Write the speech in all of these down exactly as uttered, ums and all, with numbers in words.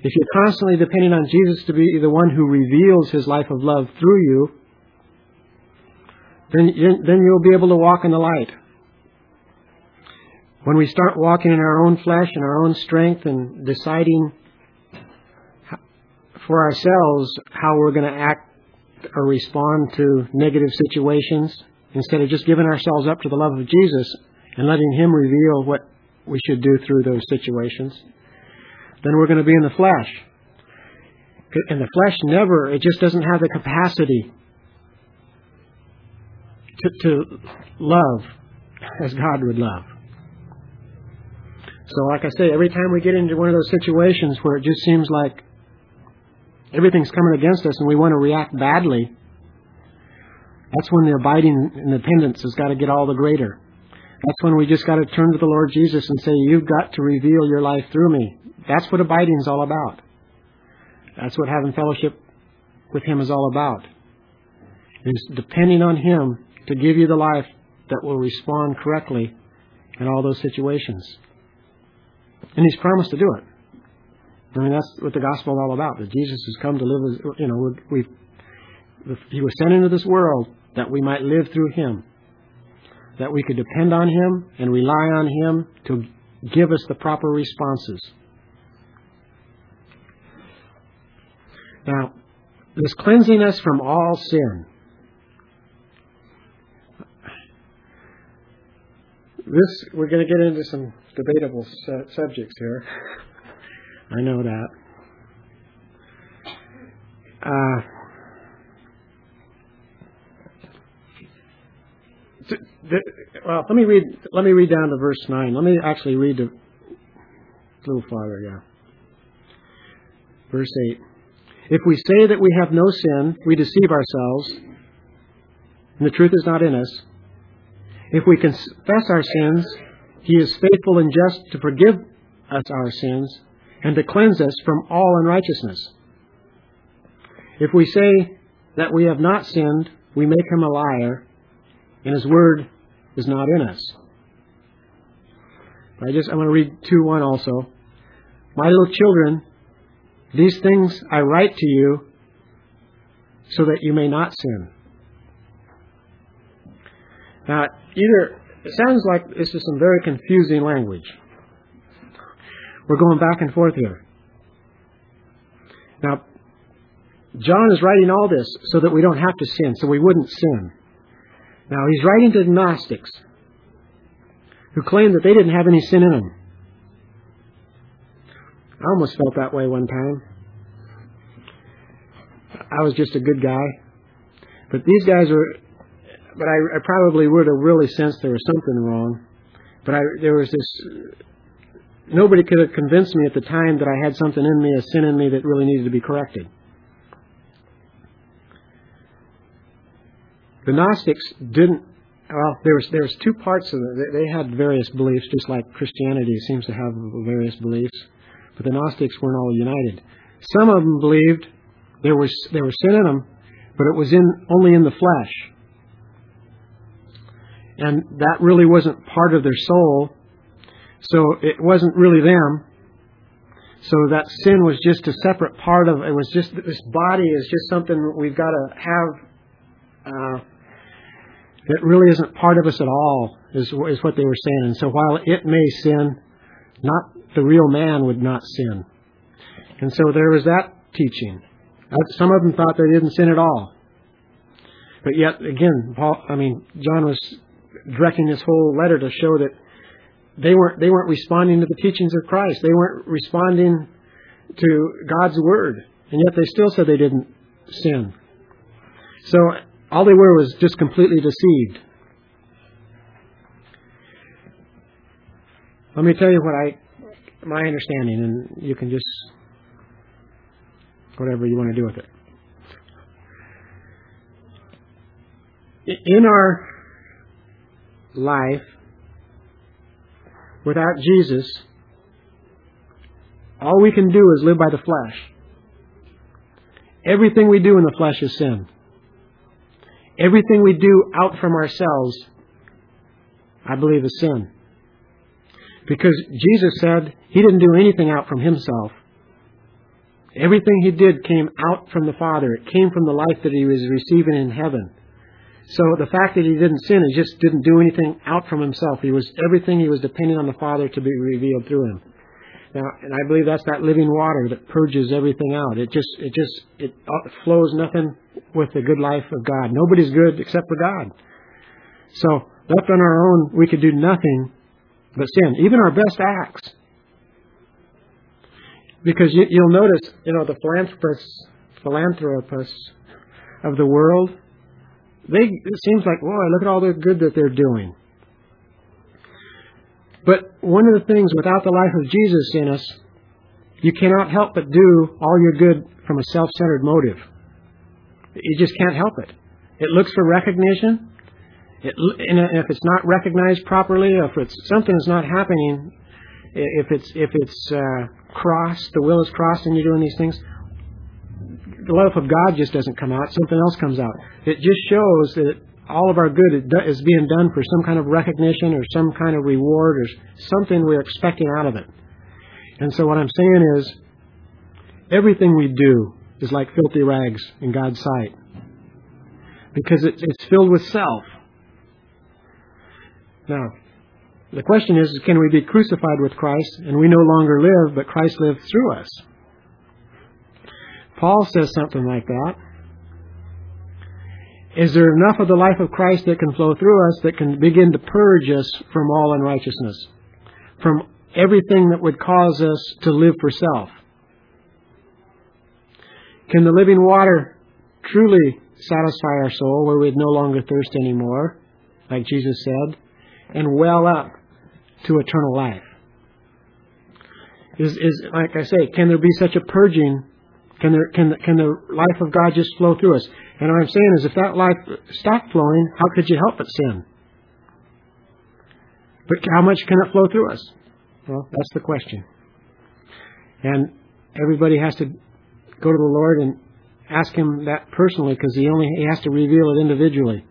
If you're constantly depending on Jesus to be the one who reveals His life of love through you, then, then you'll be able to walk in the light. When we start walking in our own flesh and our own strength and deciding for ourselves how we're going to act or respond to negative situations, instead of just giving ourselves up to the love of Jesus and letting Him reveal what we should do through those situations, then we're going to be in the flesh. And the flesh never, it just doesn't have the capacity to, to love as God would love. So like I say, every time we get into one of those situations where it just seems like everything's coming against us and we want to react badly, that's when the abiding independence has got to get all the greater. That's when we just got to turn to the Lord Jesus and say, you've got to reveal your life through me. That's what abiding is all about. That's what having fellowship with Him is all about. Is depending on Him to give you the life that will respond correctly in all those situations. And He's promised to do it. I mean, that's what the gospel is all about. That Jesus has come to live as, you know, we He was sent into this world that we might live through Him. That we could depend on Him and rely on Him to give us the proper responses. Now, this cleansing us from all sin. This, we're going to get into some debatable su- subjects here. I know that. Uh, th- th- well, let me read. Let me read down to verse nine. Let me actually read a little farther. Yeah, verse eight. If we say that we have no sin, we deceive ourselves, and the truth is not in us. If we confess our sins, He is faithful and just to forgive us our sins and to cleanse us from all unrighteousness. If we say that we have not sinned, we make Him a liar, and His word is not in us. I just I'm going to read two one also. My little children, these things I write to you so that you may not sin. Now, either it sounds like this is some very confusing language. We're going back and forth here. Now, John is writing all this so that we don't have to sin, so we wouldn't sin. Now, he's writing to the Gnostics who claimed that they didn't have any sin in them. I almost felt that way one time. I was just a good guy. But these guys were... But I, I probably would have really sensed there was something wrong. But I, there was this... Nobody could have convinced me at the time that I had something in me, a sin in me that really needed to be corrected. The Gnostics didn't... Well, there was, there was two parts of it. They, they had various beliefs, just like Christianity seems to have various beliefs. But the Gnostics weren't all united. Some of them believed there was there was sin in them, but it was in only in the flesh. And that really wasn't part of their soul. So it wasn't really them. So that sin was just a separate part of it. Was just this body is just something we've got to have. Uh, that really isn't part of us at all, is, is what they were saying. And so while it may sin, not the real man would not sin. And so there was that teaching. Some of them thought they didn't sin at all. But yet, again, Paul, I mean, John was directing this whole letter to show that they weren't they weren't responding to the teachings of Christ. They weren't responding to God's word. And yet they still said they didn't sin. So all they were was just completely deceived. Let me tell you what I my understanding, and you can just whatever you want to do with it. In our life, without Jesus, all we can do is live by the flesh. Everything we do in the flesh is sin. Everything we do out from ourselves, I believe, is sin. Because Jesus said He didn't do anything out from Himself. Everything He did came out from the Father. It came from the life that He was receiving in heaven. So the fact that He didn't sin, He just didn't do anything out from Himself. He was everything He was depending on the Father to be revealed through Him. Now, and I believe that's that living water that purges everything out. It just, it just, it flows nothing with the good life of God. Nobody's good except for God. So left on our own, we could do nothing but sin, even our best acts. Because you, you'll notice, you know, the philanthropists, philanthropists of the world, they, it seems like, boy, look at all the good that they're doing. But one of the things, without the life of Jesus in us, you cannot help but do all your good from a self-centered motive. You just can't help it. It looks for recognition. It, and if it's not recognized properly, if it's something is not happening, if it's if it's uh, crossed, the will is crossed, and you're doing these things, the love of God just doesn't come out. Something else comes out. It just shows that all of our good is being done for some kind of recognition or some kind of reward or something we're expecting out of it. And so what I'm saying is, everything we do is like filthy rags in God's sight, because it, it's filled with self. Now, the question is, can we be crucified with Christ and we no longer live, but Christ lives through us? Paul says something like that. Is there enough of the life of Christ that can flow through us that can begin to purge us from all unrighteousness, from everything that would cause us to live for self? Can the living water truly satisfy our soul where we'd no longer thirst anymore, like Jesus said, and well up to eternal life? Is, is like I say, can there be such a purging? Can there can can the life of God just flow through us? And what I'm saying is, if that life stopped flowing, how could you help but sin? But how much can it flow through us? Well, that's the question. And everybody has to go to the Lord and ask Him that personally, because He only He has to reveal it individually.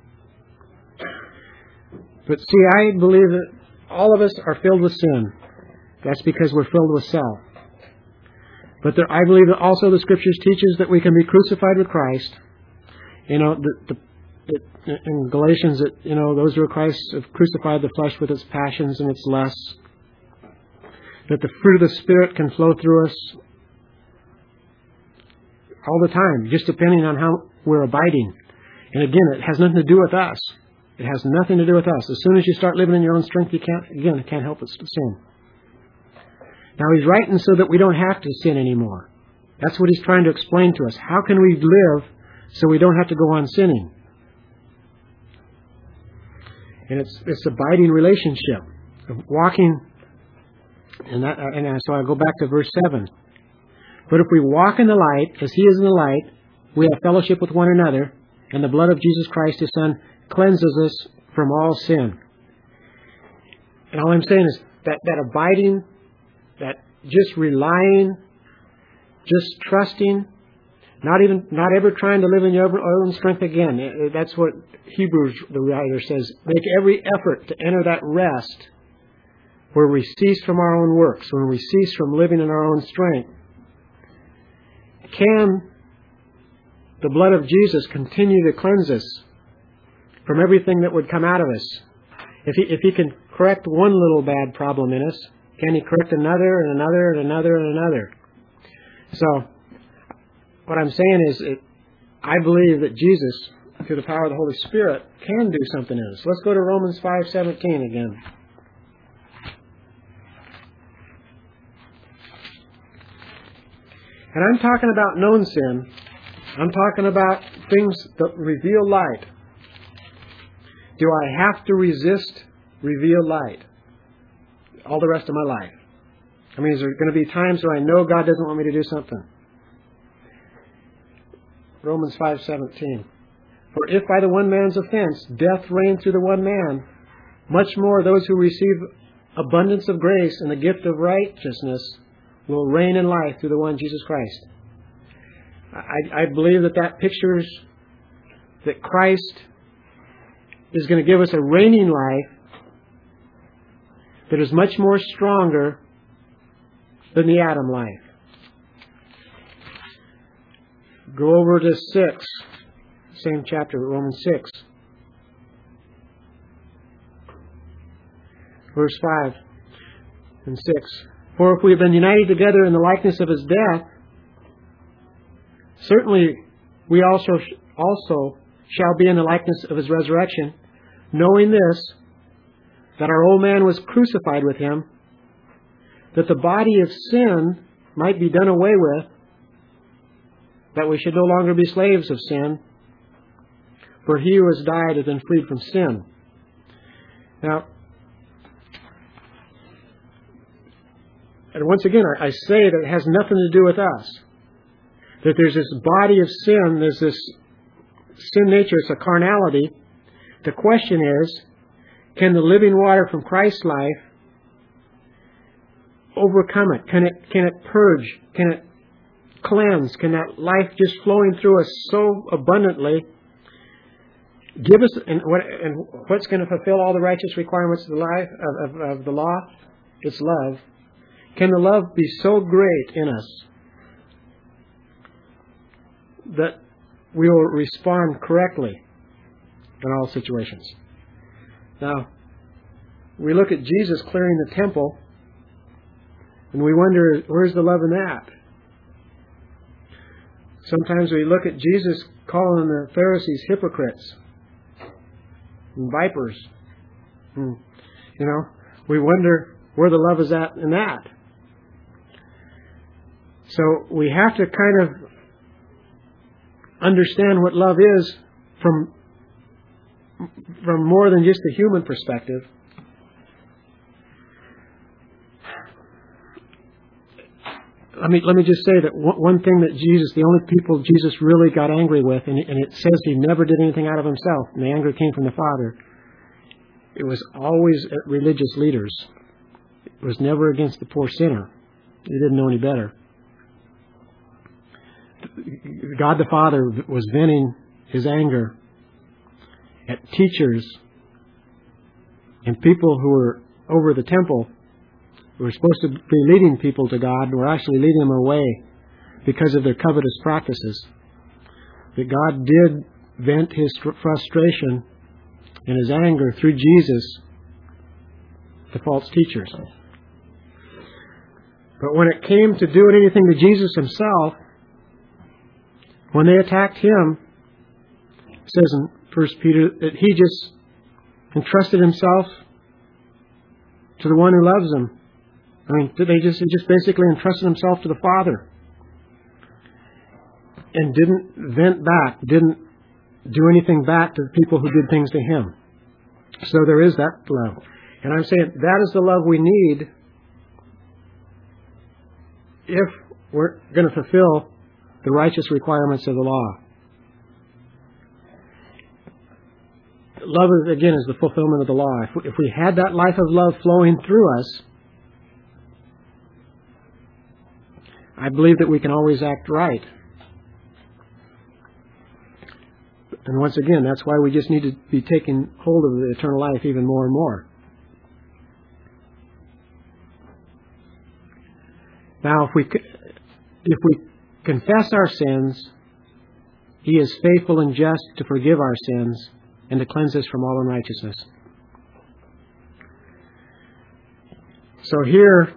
But see, I believe that all of us are filled with sin. That's because we're filled with self. But there, I believe that also the Scriptures teaches that we can be crucified with Christ. You know, the, the, it, in Galatians, it, you know, those who are Christ have crucified the flesh with its passions and its lusts. That the fruit of the Spirit can flow through us all the time, just depending on how we're abiding. And again, it has nothing to do with us. It has nothing to do with us. As soon as you start living in your own strength, you can't, again, you can't help but sin. Now, He's writing so that we don't have to sin anymore. That's what He's trying to explain to us. How can we live so we don't have to go on sinning? And it's this abiding relationship of walking. And, that, and so I go back to verse seven. But if we walk in the light, as He is in the light, we have fellowship with one another, and the blood of Jesus Christ, His Son, cleanses us from all sin. And all I'm saying is that, that abiding, that just relying, just trusting, not even, not ever trying to live in your own strength again. That's what Hebrews, the writer says. Make every effort to enter that rest where we cease from our own works, when we cease from living in our own strength. Can the blood of Jesus continue to cleanse us from everything that would come out of us? If He, if he can correct one little bad problem in us, can He correct another and another and another and another? So, what I'm saying is, it, I believe that Jesus, through the power of the Holy Spirit, can do something in us. Let's go to Romans five seventeen again. And I'm talking about known sin. I'm talking about things that reveal light. Do I have to resist revealed light all the rest of my life? I mean, is there going to be times where I know God doesn't want me to do something? Romans five seventeen. For if by the one man's offense death reigned through the one man, much more those who receive abundance of grace and the gift of righteousness will reign in life through the one Jesus Christ. I, I believe that that pictures that Christ is going to give us a reigning life that is much more stronger than the Adam life. Go over to six. Same chapter, Romans six. Verse five and six. For if we have been united together in the likeness of His death, certainly we also also shall be in the likeness of His resurrection, knowing this, that our old man was crucified with Him, that the body of sin might be done away with, that we should no longer be slaves of sin, for he who has died has been freed from sin. Now, and once again, I, I say that it has nothing to do with us. That there's this body of sin, there's this sin nature, it's a carnality. The question is, can the living water from Christ's life overcome it? Can it can it purge? Can it cleanse? Can that life just flowing through us so abundantly give us, and, what, and what's going to fulfill all the righteous requirements of the life of, of, of the law? It's love. Can the love be so great in us that we will respond correctly in all situations? Now, we look at Jesus clearing the temple, and we wonder, where's the love in that? Sometimes we look at Jesus calling the Pharisees hypocrites and vipers. And, you know, we wonder where the love is at in that. So we have to kind of understand what love is from from more than just a human perspective. Let me let me just say that one thing that Jesus, the only people Jesus really got angry with, and it says He never did anything out of Himself, and the anger came from the Father. It was always at religious leaders. It was never against the poor sinner. He didn't know any better. God the Father was venting His anger at teachers and people who were over the temple, who were supposed to be leading people to God, were actually leading them away because of their covetous practices. That God did vent His frustration and His anger through Jesus to false teachers. But when it came to doing anything to Jesus Himself, when they attacked Him, it says in First Peter that He just entrusted Himself to the one who loves Him. I mean, they just He just basically entrusted Himself to the Father and didn't vent back, didn't do anything back to the people who did things to Him. So there is that love. And I'm saying that is the love we need if we're going to fulfill the righteous requirements of the law. Love, again, is the fulfillment of the law. If we, if we had that life of love flowing through us, I believe that we can always act right. And once again, that's why we just need to be taking hold of the eternal life even more and more. Now, if we if we confess our sins, He is faithful and just to forgive our sins and to cleanse us from all unrighteousness. So here,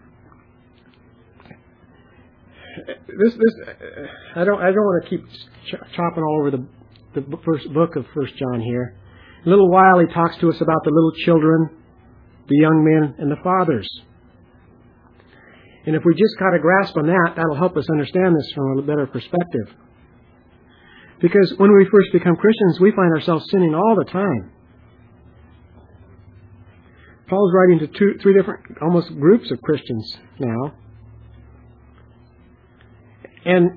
this this I don't I don't want to keep ch- chopping all over the the first book of First John here. In a little while, he talks to us about the little children, the young men, and the fathers. And if we just got a grasp on that, that'll help us understand this from a better perspective. Because when we first become Christians, we find ourselves sinning all the time. Paul's writing to two, three different, almost groups of Christians now. And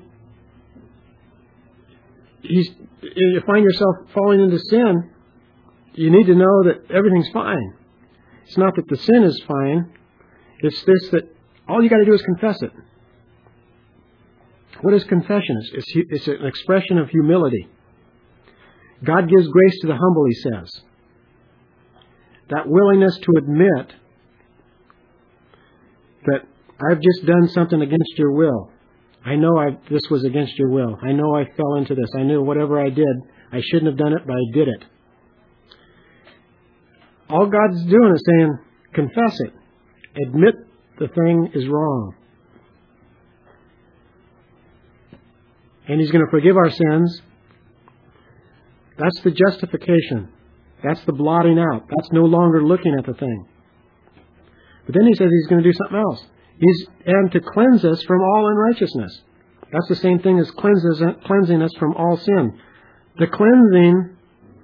he's, you find yourself falling into sin, you need to know that everything's fine. It's not that the sin is fine. It's this, that all you got to do is confess it. What is confession? It's, it's an expression of humility. God gives grace to the humble, He says. That willingness to admit that I've just done something against your will. I know I, this was against your will. I know I fell into this. I knew whatever I did, I shouldn't have done it, but I did it. All God's doing is saying, confess it. Admit the thing is wrong. And He's going to forgive our sins. That's the justification. That's the blotting out. That's no longer looking at the thing. But then He says He's going to do something else. He's and to cleanse us from all unrighteousness. That's the same thing as cleanses, cleansing us from all sin. The cleansing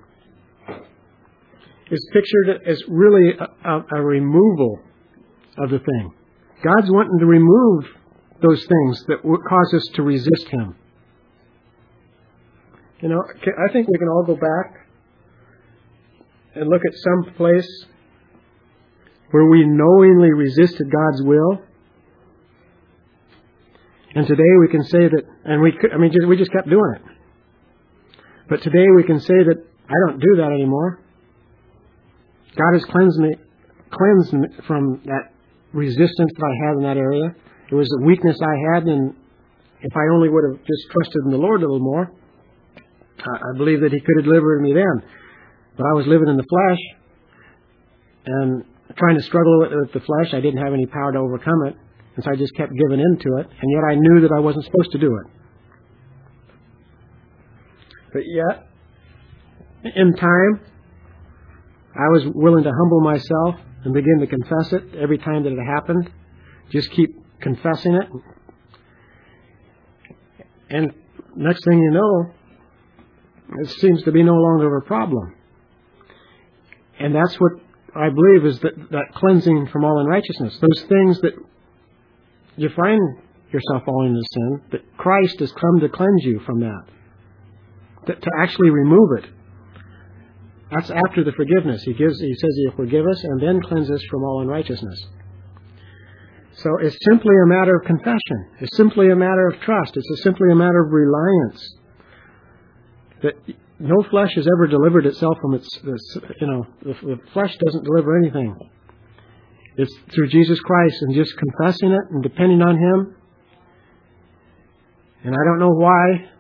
is pictured as really a, a, a removal of the thing. God's wanting to remove those things that would cause us to resist Him. You know, I think we can all go back and look at some place where we knowingly resisted God's will. And today we can say that, and we could, I mean, we just kept doing it. But today we can say that I don't do that anymore. God has cleansed me, cleansed me from that resistance that I had in that area. It was a weakness I had, and if I only would have just trusted in the Lord a little more, I believe that He could have delivered me then. But I was living in the flesh and trying to struggle with, with the flesh. I didn't have any power to overcome it. And so I just kept giving in to it. And yet I knew that I wasn't supposed to do it. But yet, in time, I was willing to humble myself and begin to confess it every time that it happened. Just keep confessing it. And next thing you know, it seems to be no longer a problem. And that's what I believe is that, that cleansing from all unrighteousness. Those things that you find yourself falling into sin, that Christ has come to cleanse you from that. To, to actually remove it. That's after the forgiveness. He gives. He says He'll forgive us and then cleanse us from all unrighteousness. So it's simply a matter of confession. It's simply a matter of trust. It's a simply a matter of reliance. That no flesh has ever delivered itself from its, its you know, the, the flesh doesn't deliver anything. It's through Jesus Christ and just confessing it and depending on Him. And I don't know why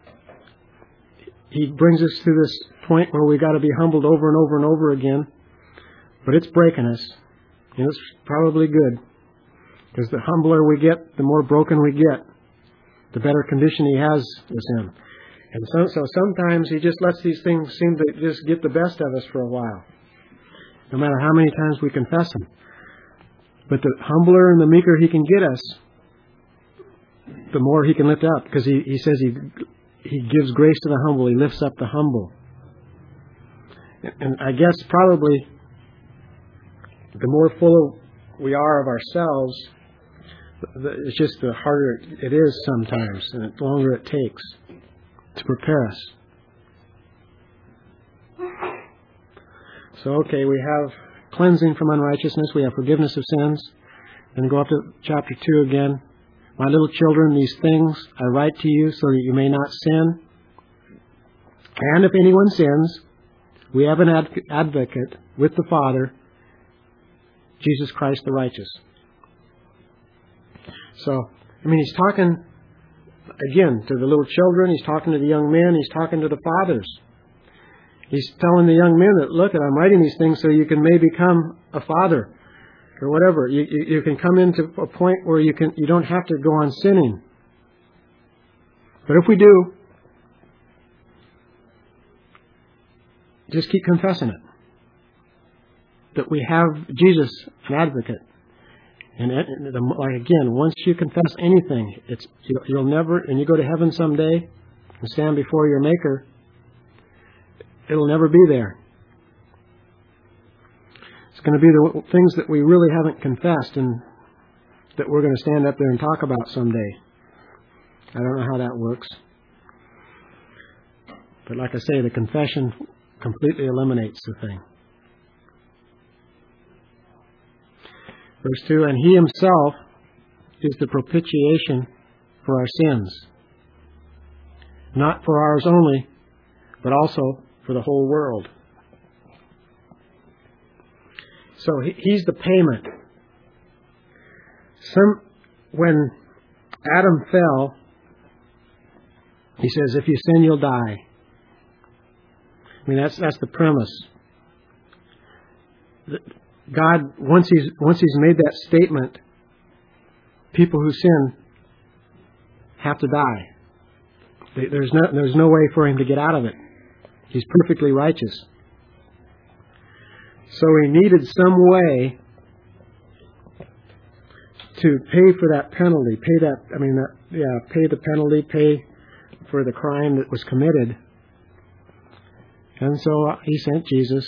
He brings us to this point where we've got to be humbled over and over and over again. But it's breaking us. And it's probably good. Because the humbler we get, the more broken we get, the better condition He has us in. And so, so sometimes He just lets these things seem to just get the best of us for a while. No matter how many times we confess Him. But the humbler and the meeker He can get us, the more He can lift up. Because He, he says He He gives grace to the humble. He lifts up the humble. And I guess probably the more full we are of ourselves, it's just the harder it is sometimes, and the longer it takes to prepare us. So, okay, we have cleansing from unrighteousness. We have forgiveness of sins. Then go up to chapter two again. My little children, these things I write to you so that you may not sin. And if anyone sins, we have an ad- advocate with the Father, Jesus Christ the righteous. So, I mean, He's talking, again, to the little children. He's talking to the young men. He's talking to the fathers. He's telling the young men that, look, I'm writing these things so you can maybe become a father. Or whatever. You, you, you can come into a point where you can you don't have to go on sinning. But if we do, just keep confessing it. That we have Jesus, an advocate. And it, like again, once you confess anything, it's you'll, you'll never, and you go to heaven someday and stand before your Maker, it'll never be there. It's going to be the things that we really haven't confessed and that we're going to stand up there and talk about someday. I don't know how that works. But like I say, the confession completely eliminates the thing. Verse two, and He Himself is the propitiation for our sins. Not for ours only, but also for the whole world. So He's the payment. Some, when Adam fell, he says, if you sin, you'll die. I mean, that's that's the premise. God, once he's once he's made that statement, people who sin have to die. There's no there's no way for him to get out of it. He's perfectly righteous. So he needed some way to pay for that penalty, pay that I mean that yeah, pay the penalty, pay for the crime that was committed. And so he sent Jesus,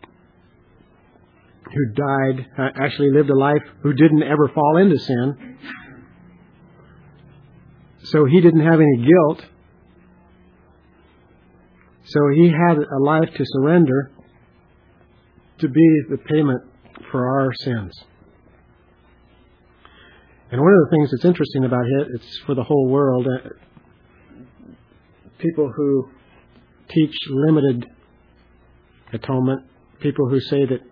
who died, uh, actually lived a life, who didn't ever fall into sin. So he didn't have any guilt. So he had a life to surrender to be the payment for our sins. And one of the things that's interesting about it, it's for the whole world. Uh, people who teach limited atonement, people who say that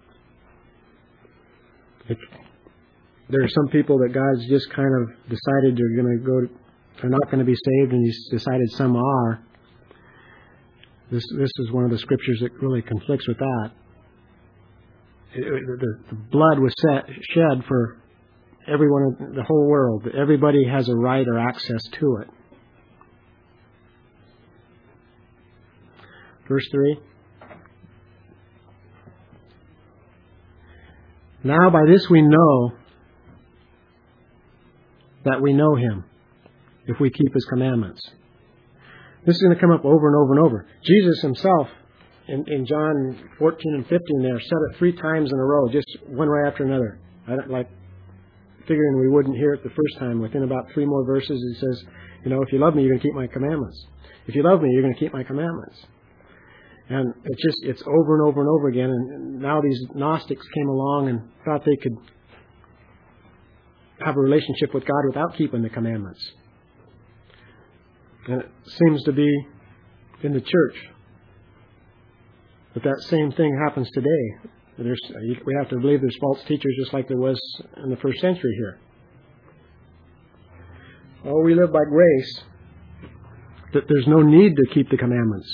if there are some people that God's just kind of decided they're going to go, they're not going to be saved, and He's decided some are. This this is one of the scriptures that really conflicts with that. It, the, the blood was set, shed for everyone in the whole world. Everybody has a right or access to it. Verse three. Now by this we know that we know Him, if we keep His commandments. This is going to come up over and over and over. Jesus Himself, in, in John fourteen and fifteen there, said it three times in a row, just one right after another. I don't like figuring we wouldn't hear it the first time. Within about three more verses, He says, you know, if you love me, you're going to keep my commandments. If you love me, you're going to keep my commandments. And it's just, it's over and over and over again. And now these Gnostics came along and thought they could have a relationship with God without keeping the commandments. And it seems to be in the church that that same thing happens today. There's, we have to believe there's false teachers just like there was in the first century here. Oh, we live by grace, that there's no need to keep the commandments.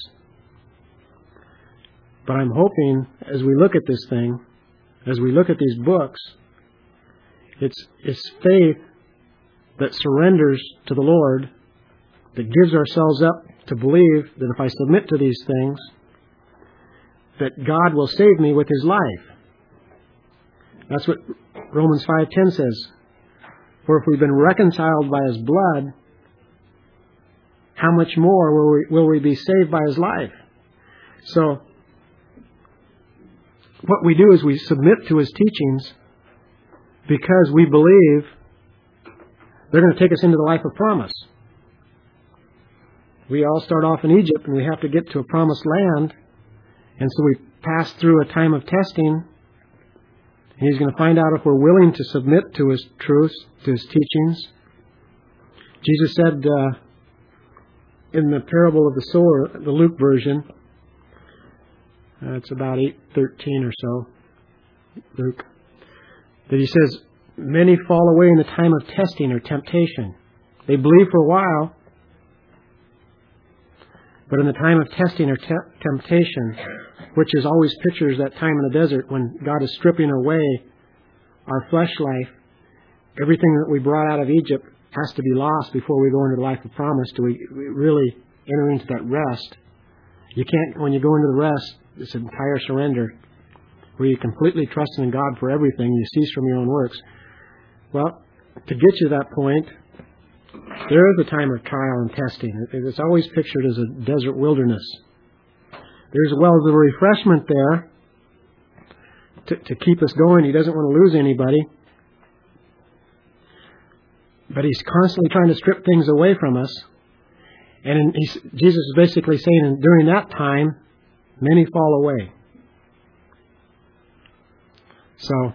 But I'm hoping, as we look at this thing, as we look at these books, it's, it's faith that surrenders to the Lord, that gives ourselves up to believe that if I submit to these things, that God will save me with His life. That's what Romans five ten says. For if we've been reconciled by His blood, how much more will we, will we be saved by His life? So, what we do is we submit to His teachings because we believe they're going to take us into the life of promise. We all start off in Egypt and we have to get to a promised land. And so we pass through a time of testing. And He's going to find out if we're willing to submit to His truths, to His teachings. Jesus said uh, in the parable of the sower, the Luke version, uh, it's about eight thirteen or so, Luke, that He says, many fall away in the time of testing or temptation. They believe for a while, but in the time of testing or te- temptation, which is always pictures that time in the desert when God is stripping away our flesh life, everything that we brought out of Egypt has to be lost before we go into the life of promise. Do we, we really enter into that rest? You can't, when you go into the rest, it's an entire surrender, where you completely trust in God for everything. You cease from your own works. Well, to get you to that point, there is a time of trial and testing. It's always pictured as a desert wilderness. There's well as a refreshment there to, to keep us going. He doesn't want to lose anybody. But He's constantly trying to strip things away from us. And in, he's, Jesus is basically saying, and during that time, many fall away. So,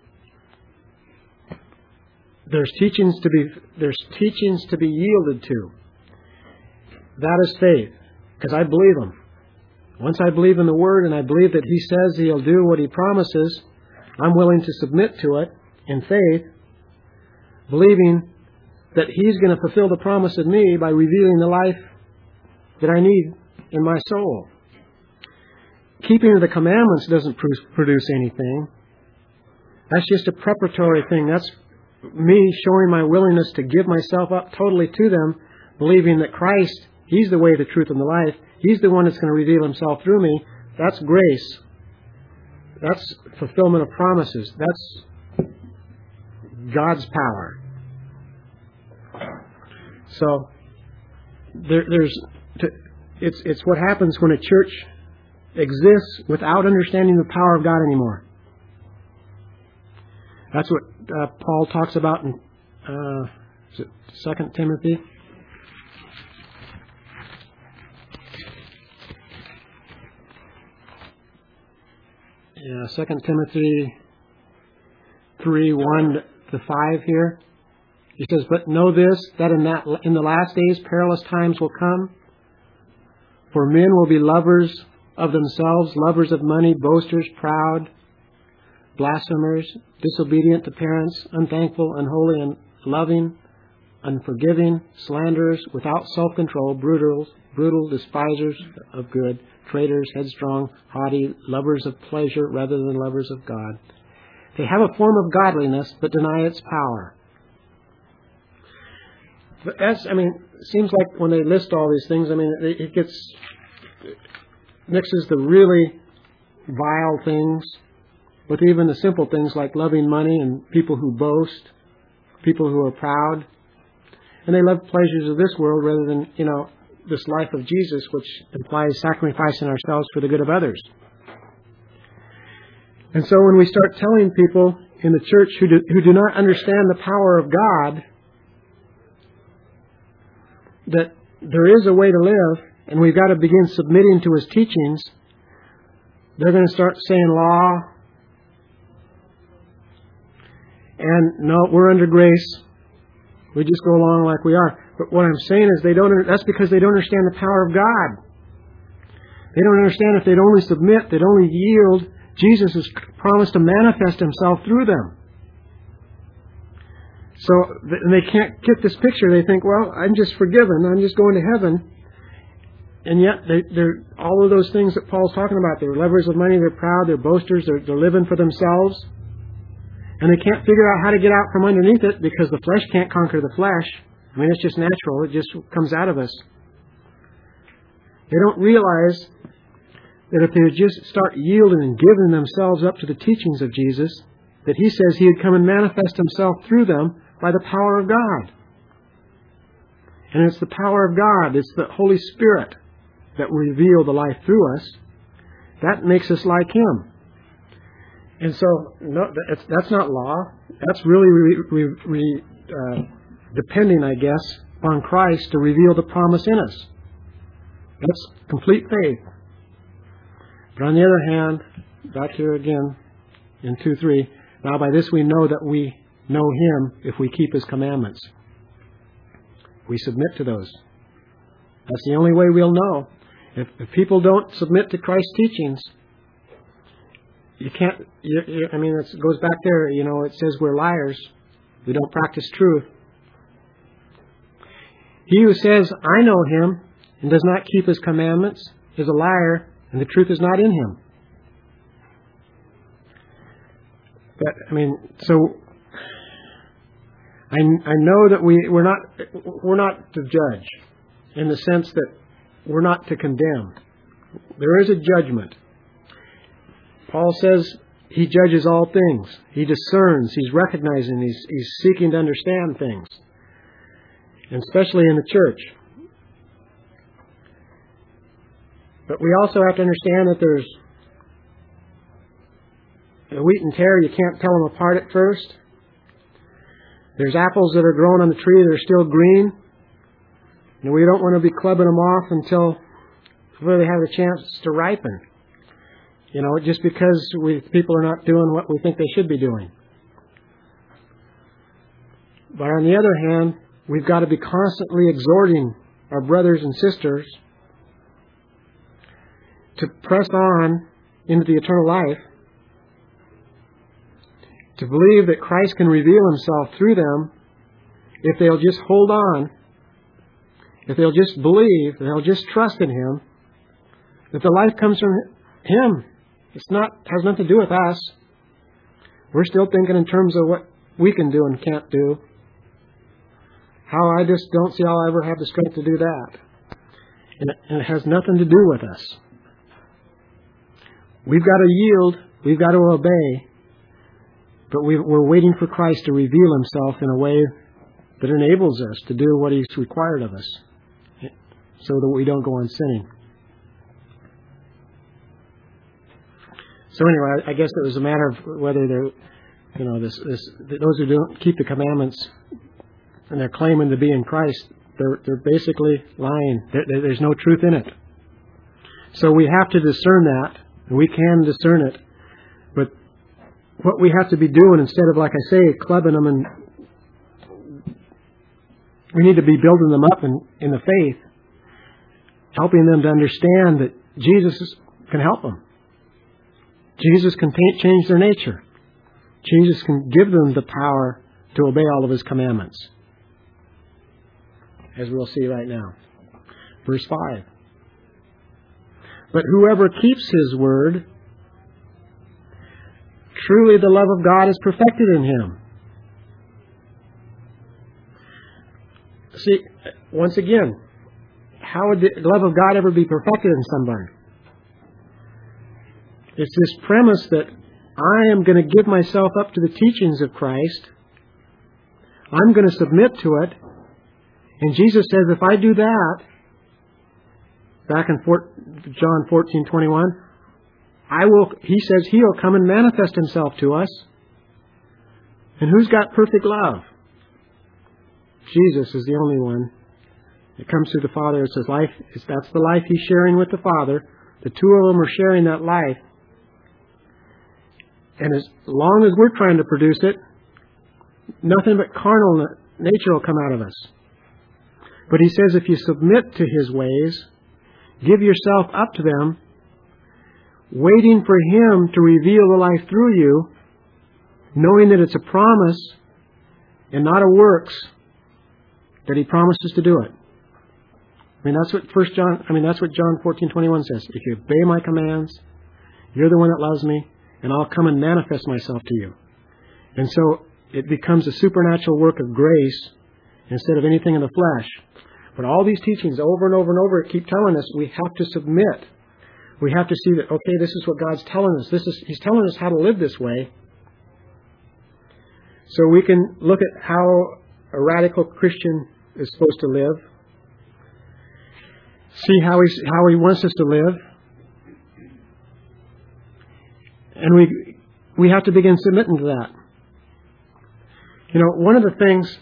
there's teachings to be there's teachings to be yielded to. That is faith, because I believe Him. Once I believe in the Word and I believe that He says He'll do what He promises, I'm willing to submit to it in faith, believing that He's going to fulfill the promise of me by revealing the life that I need in my soul. Keeping of the commandments doesn't produce anything. That's just a preparatory thing. That's me showing my willingness to give myself up totally to them, believing that Christ, He's the way, the truth, and the life. He's the one that's going to reveal Himself through me. That's grace. That's fulfillment of promises. That's God's power. So there, there's to, it's it's what happens when a church exists without understanding the power of God anymore. That's what uh, Paul talks about in uh, is it Second Timothy. Yeah, Second Timothy three one to five here. He says, "But know this, that in that in the last days perilous times will come. For men will be lovers of themselves, lovers of money, boasters, proud, blasphemers, disobedient to parents, unthankful, unholy, unloving, unforgiving, slanderers, without self-control, brutal, brutal, despisers of good, traitors, headstrong, haughty, lovers of pleasure rather than lovers of God. They have a form of godliness, but deny its power." But that's, I mean, it seems like when they list all these things, I mean, it, it gets, it mixes the really vile things with even the simple things like loving money and people who boast, people who are proud. And they love pleasures of this world rather than, you know, this life of Jesus, which implies sacrificing ourselves for the good of others. And so when we start telling people in the church who do, who do not understand the power of God that there is a way to live and we've got to begin submitting to His teachings, they're going to start saying law and no, we're under grace. We just go along like we are. But what I'm saying is they don't. That's because they don't understand the power of God. They don't understand if they'd only submit, they'd only yield, Jesus has promised to manifest Himself through them. So and they can't get this picture. They think, well, I'm just forgiven. I'm just going to heaven. And yet, they, they're all of those things that Paul's talking about. They're lovers of money. They're proud. They're boasters. They're, they're living for themselves. And they can't figure out how to get out from underneath it because the flesh can't conquer the flesh. I mean, it's just natural. It just comes out of us. They don't realize that if they would just start yielding and giving themselves up to the teachings of Jesus, that He says He would come and manifest Himself through them by the power of God. And it's the power of God, it's the Holy Spirit that will reveal the life through us. That makes us like Him. And so, no, that's, that's not law. That's really re, re, re, uh, depending, I guess, on Christ to reveal the promise in us. That's complete faith. But on the other hand, back here again in two three, now by this we know that we know Him if we keep His commandments. We submit to those. That's the only way we'll know. If, if people don't submit to Christ's teachings, you can't, you, you, I mean, it goes back there, you know, it says we're liars. We don't practice truth. He who says, I know Him, and does not keep His commandments, is a liar, and the truth is not in him. But, I mean, so I, I know that we, we're not we're not to judge in the sense that we're not to condemn. There is a judgment. Paul says he judges all things. He discerns. He's recognizing. He's, he's seeking to understand things. And especially in the church. But we also have to understand that there's the wheat and tare, you can't tell them apart at first. There's apples that are growing on the tree that are still green. And we don't want to be clubbing them off until we really have a chance to ripen. You know, just because we people are not doing what we think they should be doing. But on the other hand, we've got to be constantly exhorting our brothers and sisters to press on into the eternal life, to believe that Christ can reveal Himself through them, if they'll just hold on, if they'll just believe, if they'll just trust in Him, that the life comes from Him. It's not, has nothing to do with us. We're still thinking in terms of what we can do and can't do. How I just don't see how I'll ever have the strength to do that. And it, and it has nothing to do with us. We've got to yield. We've got to obey. But we, we're waiting for Christ to reveal Himself in a way that enables us to do what He's required of us, so that we don't go on sinning. So anyway, I guess it was a matter of whether they're, you know, this, this, those who don't keep the commandments and they're claiming to be in Christ, they're, they're basically lying. There, there's no truth in it. So we have to discern that, and we can discern it. But what we have to be doing, instead of, like I say, clubbing them, and we need to be building them up in, in the faith, helping them to understand that Jesus can help them. Jesus can change their nature. Jesus can give them the power to obey all of His commandments, as we'll see right now. Verse five. But whoever keeps His word, truly the love of God is perfected in him. See, once again, how would the love of God ever be perfected in somebody? It's this premise that I am going to give myself up to the teachings of Christ. I'm going to submit to it. And Jesus says, if I do that, back in John fourteen twenty-one, I will. He says He'll come and manifest Himself to us. And who's got perfect love? Jesus is the only one. It comes through the Father. It's His life. It's, that's the life He's sharing with the Father. The two of them are sharing that life. And as long as we're trying to produce it, nothing but carnal nature will come out of us. But He says if you submit to His ways, give yourself up to them, waiting for Him to reveal the life through you, knowing that it's a promise and not a works, that He promises to do it. I mean, that's what First John. I mean, that's what John fourteen twenty-one says. If you obey my commands, you're the one that loves me, and I'll come and manifest myself to you. And so it becomes a supernatural work of grace instead of anything in the flesh. But all these teachings over and over and over keep telling us we have to submit. We have to see that, okay, this is what God's telling us. This is He's telling us how to live this way. So we can look at how a radical Christian is supposed to live. See how he, how he wants us to live. And we we have to begin submitting to that. You know, one of the things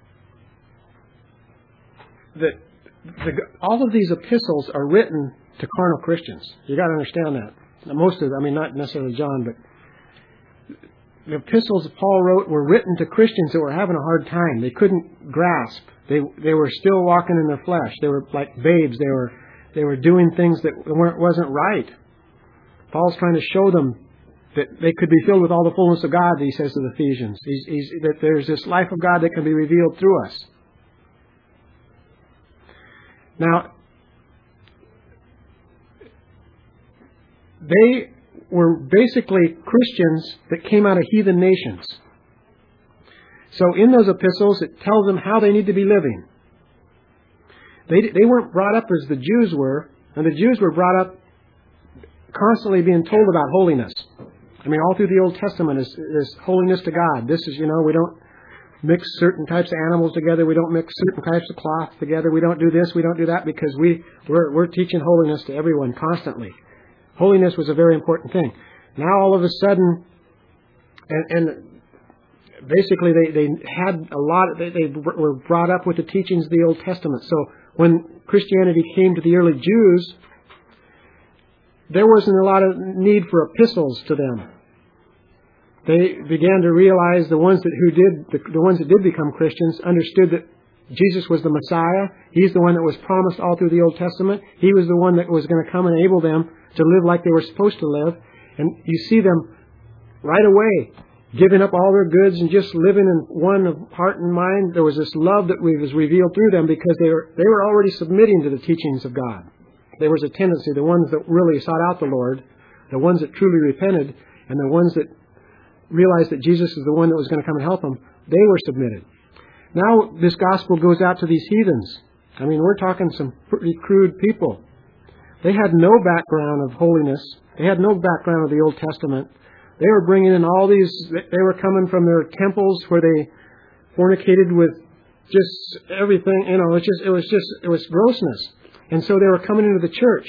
that the, all of these epistles are written to carnal Christians. You got to understand that. Now, most of them, I mean, not necessarily John, but the epistles Paul wrote were written to Christians that were having a hard time. They couldn't grasp. They they were still walking in their flesh. They were like babes. They were they were doing things that weren't wasn't right. Paul's trying to show them that they could be filled with all the fullness of God. He says to the Ephesians, he's, he's, that there's this life of God that can be revealed through us. Now, they were basically Christians that came out of heathen nations. So in those epistles, it tells them how they need to be living. They they weren't brought up as the Jews were, and the Jews were brought up constantly being told about holiness. I mean, all through the Old Testament is, is holiness to God. This is, you know, we don't mix certain types of animals together. We don't mix certain types of cloth together. We don't do this. We don't do that because we, we're, we're teaching holiness to everyone constantly. Holiness was a very important thing. Now all of a sudden, and, and basically they, they had a lot, they, they were brought up with the teachings of the Old Testament. So when Christianity came to the early Jews, there wasn't a lot of need for epistles to them. They began to realize the ones that who did the, the ones that did become Christians understood that Jesus was the Messiah. He's the one that was promised all through the Old Testament. He was the one that was going to come and enable them to live like they were supposed to live. And you see them right away giving up all their goods and just living in one of heart and mind. There was this love that was revealed through them because they were, they were already submitting to the teachings of God. There was a tendency, the ones that really sought out the Lord, the ones that truly repented, and the ones that realized that Jesus is the one that was going to come and help them, they were submitted. Now this gospel goes out to these heathens. I mean, we're talking some pretty crude people. They had no background of holiness. They had no background of the Old Testament. They were bringing in all these, they were coming from their temples where they fornicated with just everything, you know, it just, it was just, it was grossness. And so they were coming into the church.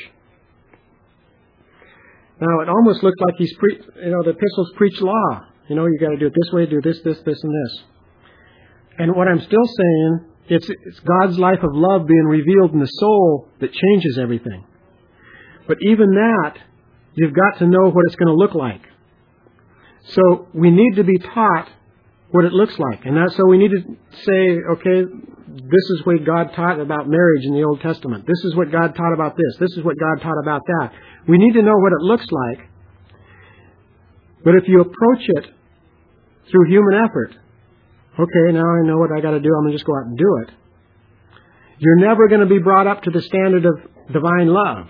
Now, it almost looked like he's, pre- you know, the epistles preach law. You know, you got to do it this way, do this, this, this, and this. And what I'm still saying, it's, it's God's life of love being revealed in the soul that changes everything. But even that, you've got to know what it's going to look like. So we need to be taught what it looks like. And that's so we need to say, okay, this is what God taught about marriage in the Old Testament. This is what God taught about this. This is what God taught about that. We need to know what it looks like. But if you approach it through human effort, okay, now I know what I got to do. I'm going to just go out and do it. You're never going to be brought up to the standard of divine love.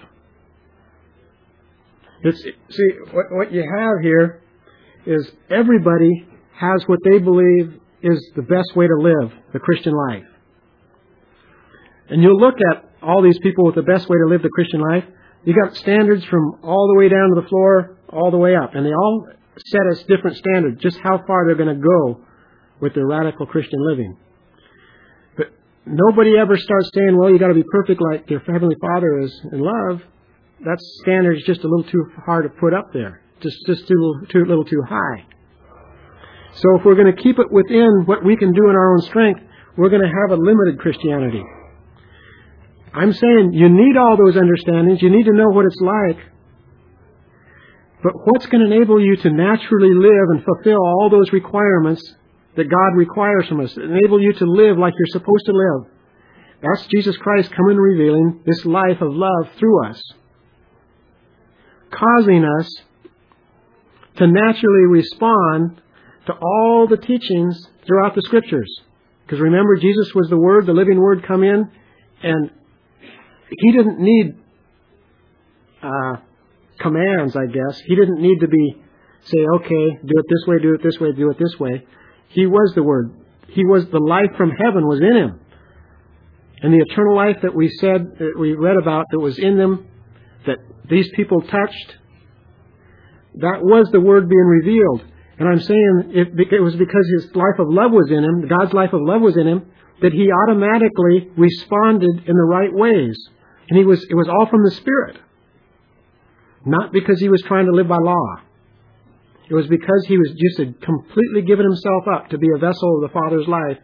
It's, see, what, what you have here is everybody has what they believe is the best way to live the Christian life. And you'll look at all these people with the best way to live the Christian life. You got standards from all the way down to the floor, all the way up. And they all set us different standards, just how far they're going to go with their radical Christian living. But nobody ever starts saying, well, you got to be perfect like your Heavenly Father is in love. That standard is just a little too hard to put up there. Just, just too, too little too high. So if we're going to keep it within what we can do in our own strength, we're going to have a limited Christianity. I'm saying you need all those understandings. You need to know what it's like. But what's going to enable you to naturally live and fulfill all those requirements that God requires from us? Enable you to live like you're supposed to live. That's Jesus Christ coming and revealing this life of love through us. Causing us to naturally respond to all the teachings throughout the Scriptures. Because remember, Jesus was the Word, the living Word come in, and He didn't need uh, commands, I guess. He didn't need to be, say, okay, do it this way, do it this way, do it this way. He was the Word. He was the life from heaven was in Him. And the eternal life that we said, that we read about, that was in them, that these people touched, that was the Word being revealed. And I'm saying it, it was because His life of love was in Him, God's life of love was in Him, that He automatically responded in the right ways. And he was it was all from the Spirit. Not because He was trying to live by law. It was because He was just had completely given Himself up to be a vessel of the Father's life,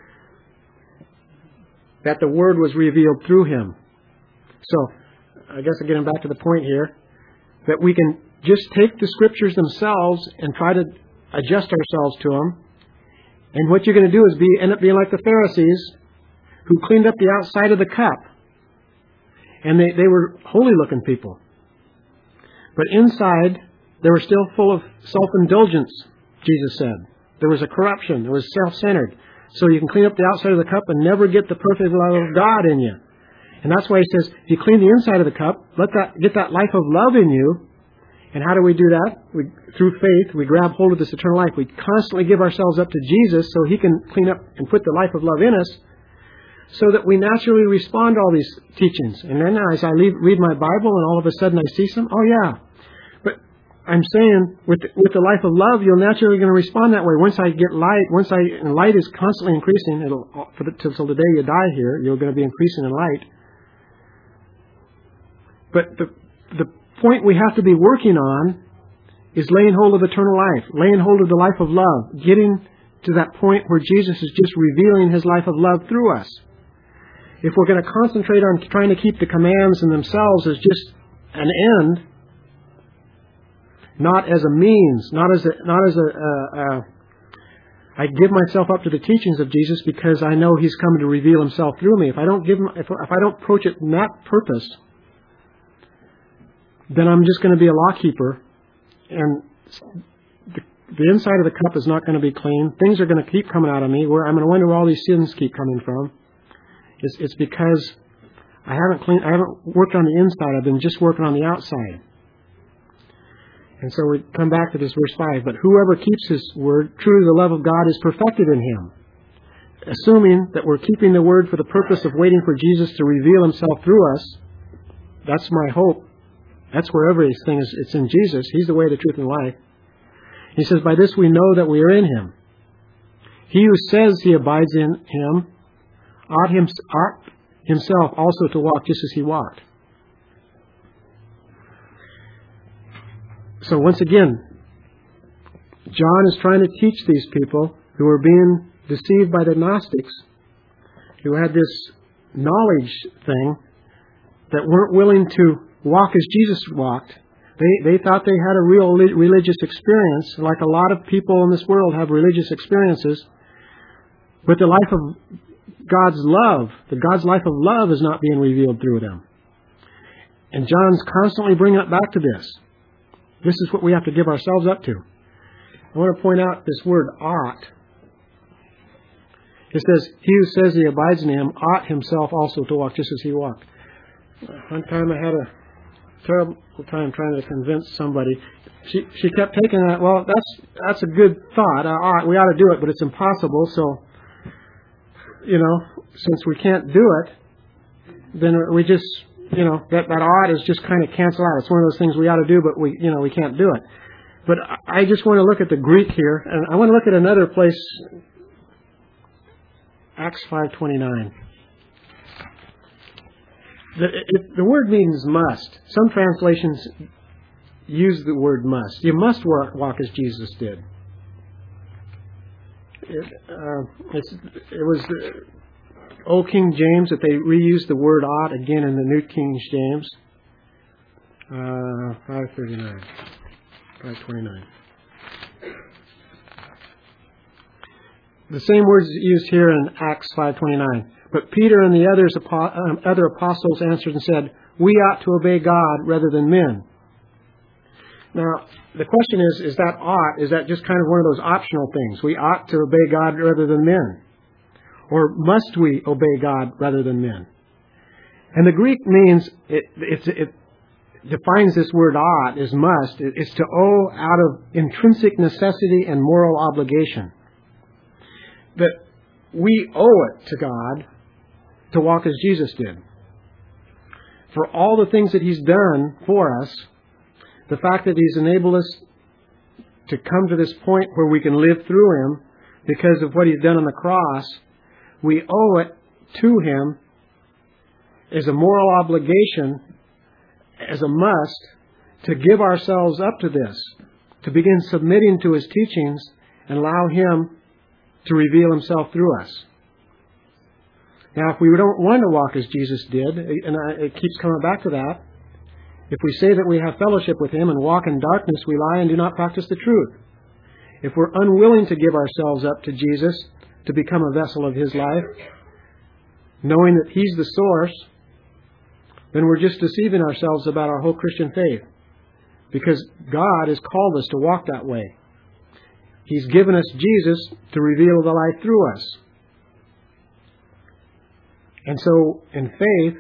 that the Word was revealed through Him. So, I guess I'm getting back to the point here, that we can just take the Scriptures themselves and try to adjust ourselves to them. And what you're going to do is be end up being like the Pharisees, who cleaned up the outside of the cup. And they, they were holy-looking people. But inside, they were still full of self-indulgence, Jesus said. There was a corruption. It was self-centered. So you can clean up the outside of the cup and never get the perfect love of God in you. And that's why He says, if you clean the inside of the cup, let that get that life of love in you. And how do we do that? We, through faith, we grab hold of this eternal life. We constantly give ourselves up to Jesus so He can clean up and put the life of love in us, so that we naturally respond to all these teachings. And then as I leave, read my Bible and all of a sudden I see some, oh yeah. But I'm saying with the, with the life of love, you're naturally going to respond that way. Once I get light, once I, and light is constantly increasing, it'll, for the, till the day you die here, you're going to be increasing in light. But the, the point we have to be working on is laying hold of eternal life, laying hold of the life of love, getting to that point where Jesus is just revealing His life of love through us. If we're going to concentrate on trying to keep the commands in themselves as just an end, not as a means, not as a, not as a, uh, uh, I give myself up to the teachings of Jesus because I know He's come to reveal Himself through me. If I don't give him, if, if I don't approach it in that purpose, then I'm just going to be a law keeper, and the, the inside of the cup is not going to be clean. Things are going to keep coming out of me. Where I'm going to wonder where all these sins keep coming from. It's, it's because I haven't cleaned, I haven't worked on the inside. I've been just working on the outside. And so we come back to this verse five. But whoever keeps His word, truly the love of God is perfected in him. Assuming that we're keeping the word for the purpose of waiting for Jesus to reveal Himself through us. That's my hope. That's where everything is. It's in Jesus. He's the way, the truth, and life. He says, by this we know that we are in Him. He who says he abides in Him ought, him, ought himself also to walk just as He walked. So once again, John is trying to teach these people who are being deceived by the Gnostics, who had this knowledge thing, that weren't willing to walk as Jesus walked. They they thought they had a real religious experience, like a lot of people in this world have religious experiences. But the life of God's love, the God's life of love is not being revealed through them. And John's constantly bringing it back to this. This is what we have to give ourselves up to. I want to point out this word ought. It says, he who says he abides in Him ought himself also to walk just as He walked. One time I had a terrible time trying to convince somebody. She she kept taking that, well, that's that's a good thought. Uh, ought, we ought to do it, but it's impossible. So, you know, since we can't do it, then we just, you know, that, that ought is just kind of cancel out. It's one of those things we ought to do, but we, you know, we can't do it. But I just want to look at the Greek here, and I want to look at another place, Acts five twenty-nine. The, it, the word means must. Some translations use the word must. You must walk, walk as Jesus did. It, uh, it's, it was the Old King James that they reused the word ought again in the New King James. Uh, five thirty-nine. five twenty-nine. The same words used here in Acts five twenty-nine. But Peter and the others, um, other apostles answered and said, we ought to obey God rather than men. Now, the question is, is that ought, is that just kind of one of those optional things? We ought to obey God rather than men. Or must we obey God rather than men? And the Greek means, it, it, it defines this word ought as must. It's to owe out of intrinsic necessity and moral obligation. That we owe it to God to walk as Jesus did. For all the things that He's done for us, the fact that He's enabled us to come to this point where we can live through Him because of what He's done on the cross, we owe it to Him as a moral obligation, as a must, to give ourselves up to this, to begin submitting to His teachings and allow Him to reveal Himself through us. Now, if we don't want to walk as Jesus did, and it keeps coming back to that, if we say that we have fellowship with Him and walk in darkness, we lie and do not practice the truth. If we're unwilling to give ourselves up to Jesus to become a vessel of His life, knowing that He's the source, then we're just deceiving ourselves about our whole Christian faith. Because God has called us to walk that way. He's given us Jesus to reveal the life through us. And so, in faith,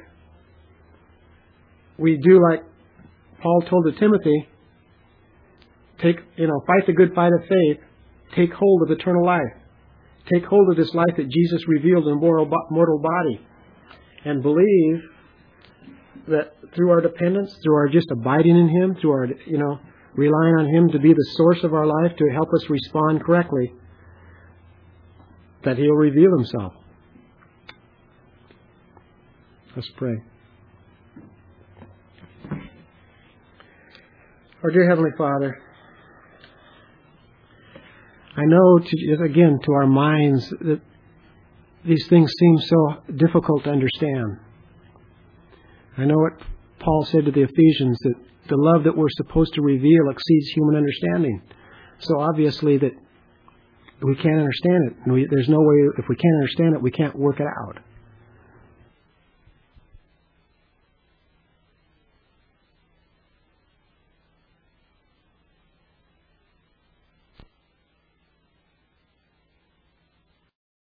we do like Paul told to Timothy, take, you know, fight the good fight of faith, take hold of eternal life. Take hold of this life that Jesus revealed in mortal, mortal body. And believe that through our dependence, through our just abiding in Him, through our, you know, relying on Him to be the source of our life, to help us respond correctly, that He'll reveal Himself. Let's pray. Our dear Heavenly Father, I know, to, again, to our minds that these things seem so difficult to understand. I know what Paul said to the Ephesians, that the love that we're supposed to reveal exceeds human understanding. So obviously that we can't understand it. And we, there's no way, if we can't understand it, we can't work it out.